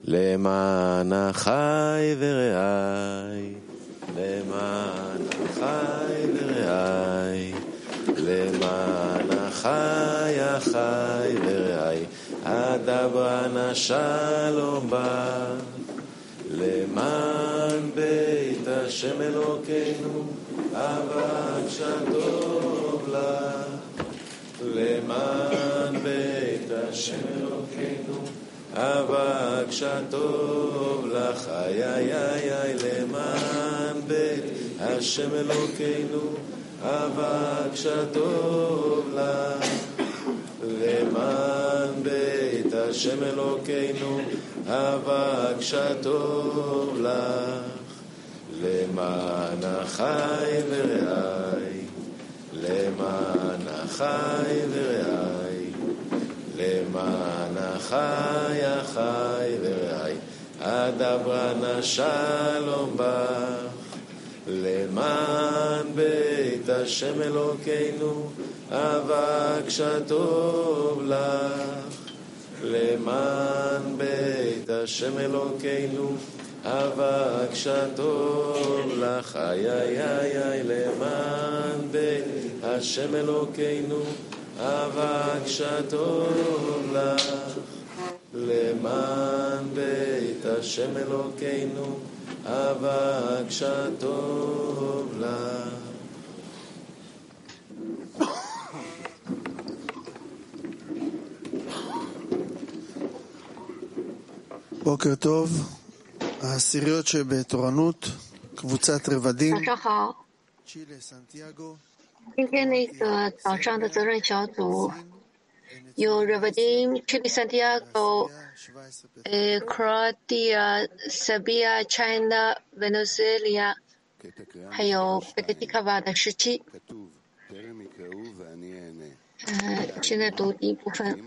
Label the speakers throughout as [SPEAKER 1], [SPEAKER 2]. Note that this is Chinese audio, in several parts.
[SPEAKER 1] למען אחי ורעי, למען אחי ורעי, למען אחי אחי ורעי, אדברה נא שלום בך, למען בית השם אלוקינו, אבקשה טוב לך, למען בית השם אלוקינו, אבקשה טוב לך, איי איי איי איי, למען בית השם אלוקינו, אבקשה טוב לך, למען בית השם אלוקינו, אבקשה טוב לך, למען אחי ורעי, למען אחי ורעי, למען אחי אחי ורעי, אדברה נא שלום בך, למען בית השם אלוקינו, אבקשה טוב לך, למען בית השם אלוקינו, אבקשה טוב לך, איי איי איי איי, למען בית השם אלוקינו, אבקשה טוב לך, למען בית השם אלוקינו, אבקשה טוב לך.
[SPEAKER 2] בוקר טוב, העשיריות שבתורנות, קבוצת רבדים,
[SPEAKER 3] 早上好，
[SPEAKER 2] צ'ילה, סנטיאגו,
[SPEAKER 3] 今天那个早上的责任小组有 Ravadim, Chile, Santiago, Croatia, Serbia, China, Venezuela, 还有贝特蒂卡瓦的17。现在读第一部分。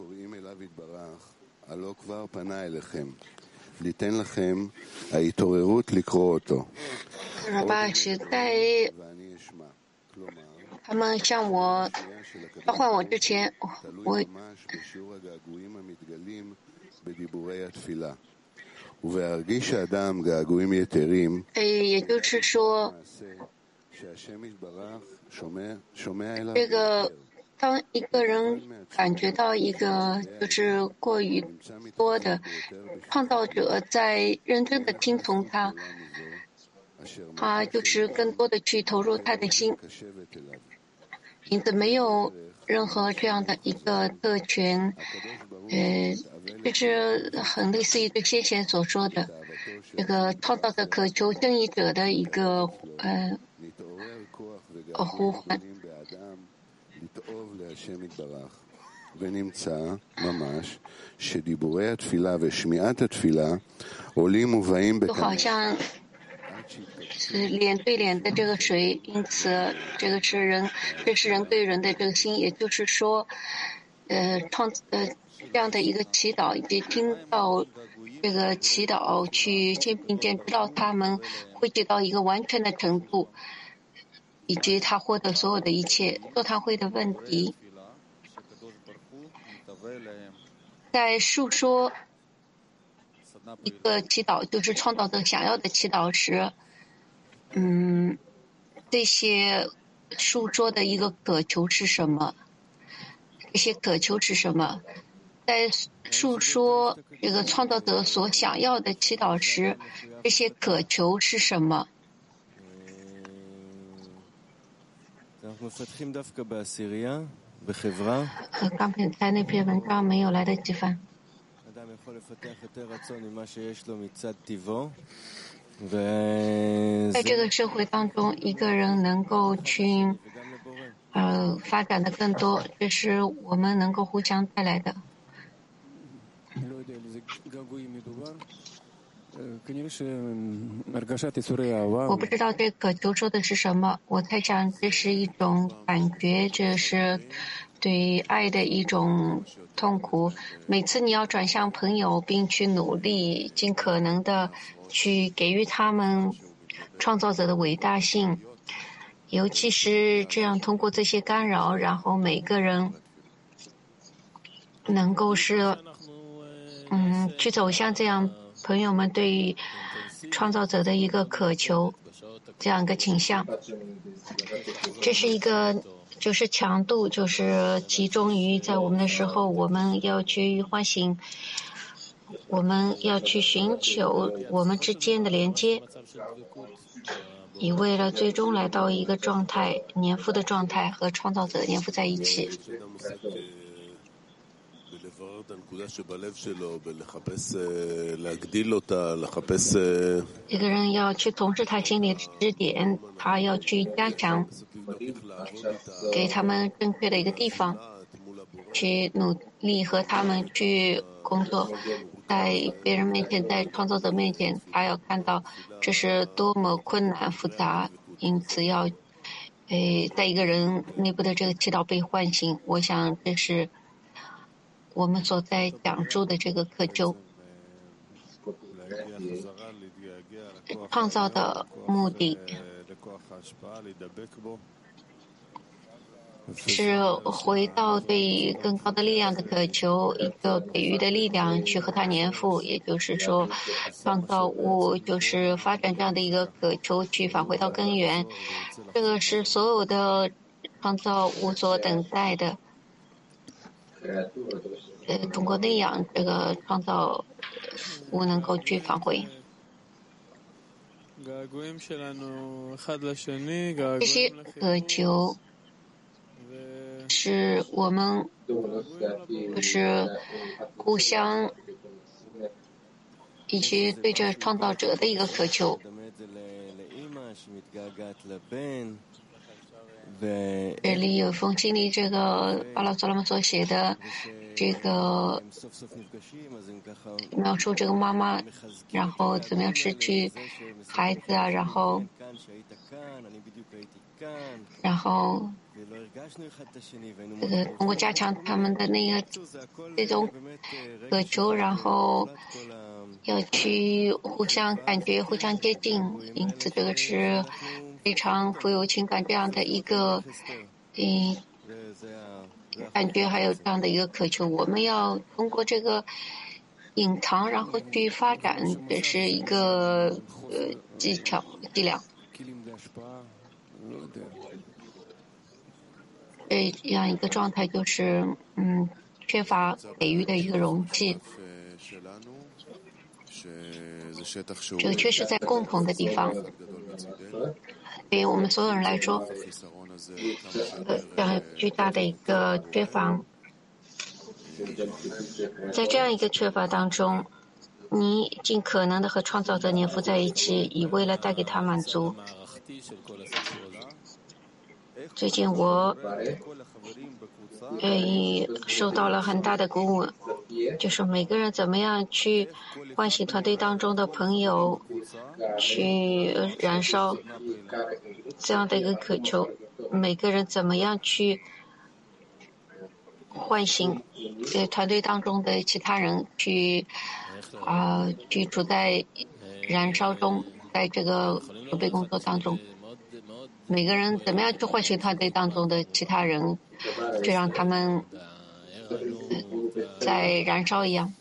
[SPEAKER 1] הלא כבר פנה אליכם, ליתן לכם ההתעוררות לקרוא אותו.
[SPEAKER 3] 爸是在
[SPEAKER 1] ואני אשמע. כלומר,
[SPEAKER 3] 他们向我召唤我之前，我
[SPEAKER 1] ממש בשיעור הגעגועים המתגלים בדיבורי התפילה. ובהרגיש האדם געגועים יתרים,
[SPEAKER 3] 也就是说，
[SPEAKER 1] שהשם יתברך שומע אליו.
[SPEAKER 3] 这个当一个人感觉到一个就是过于多的创造者在认真的听从他，他就是更多的去投入他的心，因此没有任何这样的一个特权。这是很类似于对先贤所说的这个创造者渴求正义者的一个呼唤。
[SPEAKER 1] להשם יתברך, ונמצא ממש שדיבורי התפילה ושמיעת התפילה עולים ובאים
[SPEAKER 3] 就好像是脸对脸的这个水，因此这是人对人的这个心，也就是说，这样的一个祈祷，以及听到这个祈祷去肩并肩，直到他们汇聚到一个完全的程度。 以及他获得所有的一切座谈会的问题，在述说一个祈祷，就是创造者想要的祈祷时，这些述说的一个渴求是什么？这些渴求是什么？在述说这个创造者所想要的祈祷时，这些渴求是什么？ 刚才那篇文章没有来得及翻。在这个社会当中，一个人能够去发展的更多，这是我们能够互相带来的。 我不知道这个求说的是什么，我猜想这是一种感觉，这是对爱的一种痛苦。每次你要转向朋友，并去努力，尽可能的去给予他们创造者的伟大性，尤其是这样通过这些干扰，然后每个人能够是去走向这样朋友们对于创造者的一个渴求，这样一个倾向。这是一个就是强度，就是集中于在我们的时候，我们要去唤醒，我们要去寻求我们之间的连接，以为了最终来到一个状态，粘附的状态和创造者粘附在一起。一个人要去从事他心里的支点，他要去加强，给他们正确的一个地方，去努力和他们去工作。在别人面前，在创造者面前，他要看到这是多么困难复杂，因此要在一个人内部的这个祈祷被唤醒。我想这是我们所在讲述的这个渴求。创造的目的是回到对更高的力量的渴求，一个给予的力量去和它粘附，也就是说，创造物就是发展这样的一个渴求去返回到根源。这个是所有的创造物所等待的。通过那样，这个创造物能够去返回。这些渴求是我们就是互相以及对着创造者的一个渴求。这里有封信里，这个巴拉索拉姆所写的这个描述这个妈妈，然后怎么样失去孩子啊，然后通过加强他们的那个这种渴求，然后要去互相感觉、互相接近，因此这个是非常富有情感这样的一个感觉，还有这样的一个渴求。我们要通过这个隐藏，然后去发展，这是一伎俩。这样一个状态就是缺乏给予的一个容器。这个缺失在共同的地方。对于我们所有人来说，这样巨大的一个缺乏。在这样一个缺乏当中，你尽可能的和创造者粘附在一起，以为了带给他满足。最近我受到了很大的鼓舞，就是每个人怎么样去唤醒团队当中的朋友，去燃烧这样的一个渴求。每个人怎么样去唤醒团队当中的其他人，去处在燃烧中，在这个准备工作当中。每个人怎么样去唤醒团队当中的其他人，就让他们在燃烧一样。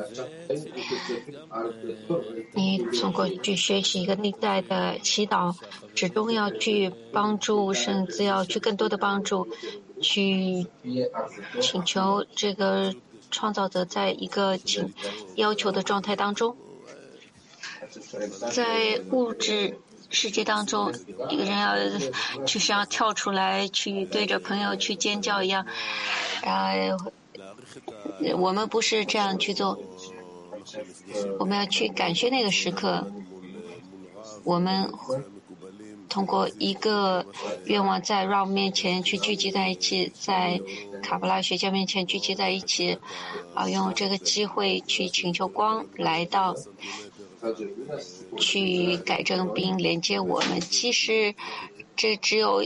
[SPEAKER 3] 你通过去学习一个内在的祈祷，始终要去帮助，甚至要去更多的帮助，去请求这个创造者在一个要求的状态当中，在物质世界当中，一个人就像跳出来去对着朋友去尖叫一样，我们不是这样去做，我们要去感谢那个时刻，我们通过一个愿望在 Rav 面前去聚集在一起，在卡巴拉学家面前聚集在一起，用这个机会去请求光来到，去改正并连接我们。其实这只有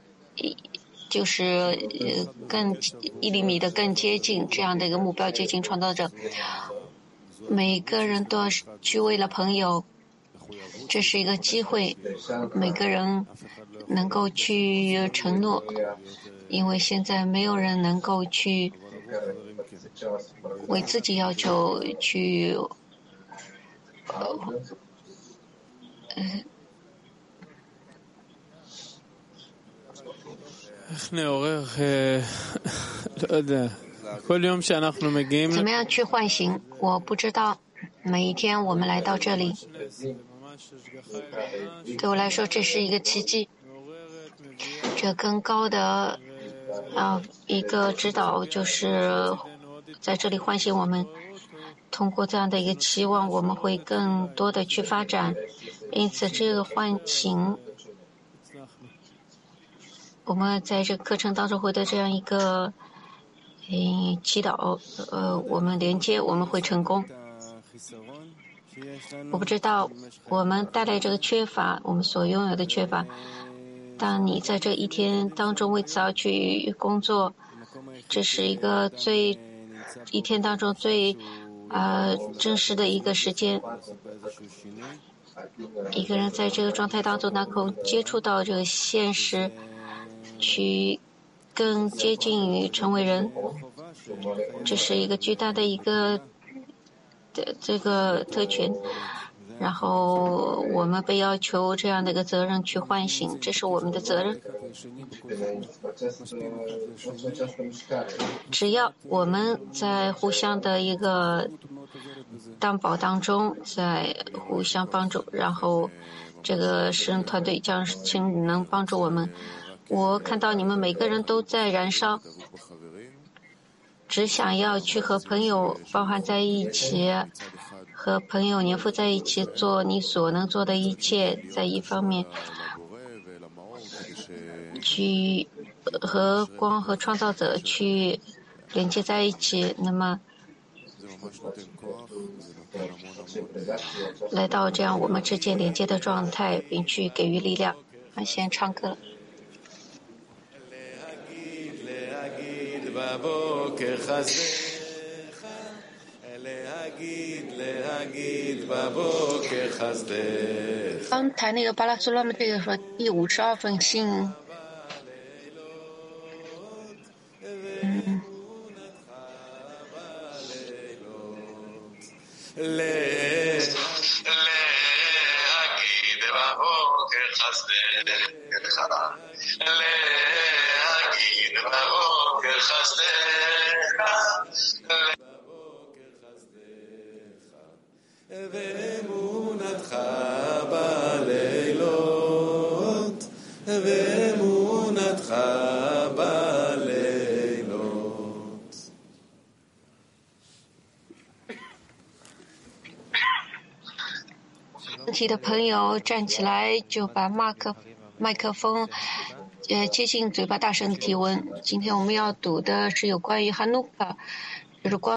[SPEAKER 3] 就是更1厘米的更接近这样的一个目标，接近创造者。每个人都要去为了朋友，这是一个机会，每个人能够去承诺，因为现在没有人能够去为自己要求去怎么样去唤醒？我不知道。每一天我们来到这里，对我来说这是一个奇迹。这更高的一个指导就是在这里唤醒我们。通过这样的一个期望，我们会更多的去发展。因此，这个唤醒，我们在这个课程当中会的这样一个祈祷，我们连接，我们会成功。我不知道我们带来这个缺乏，我们所拥有的缺乏。当你在这一天当中为此要去工作，这是一个一天当中最真实的一个时间。一个人在这个状态当中能够接触到这个现实，去更接近于成为人，这是一个巨大的一个这个特权。然后我们被要求这样的一个责任去唤醒，这是我们的责任。只要我们在互相的一个担保当中，在互相帮助，然后这个诗人团队将能帮助我们。我看到你们每个人都在燃烧，只想要去和朋友包含在一起，和朋友黏附在一起，做你所能做的一切，在一方面去和光和创造者去连接在一起，那么来到这样我们之间连接的状态，并去给予力量。先唱歌了。刚才那个巴拉苏拉姆这个说第52封信，问题的朋友站起来，就把麦克风接近嘴巴，大声的提问。今天我们要读的是有关于哈努卡，就是关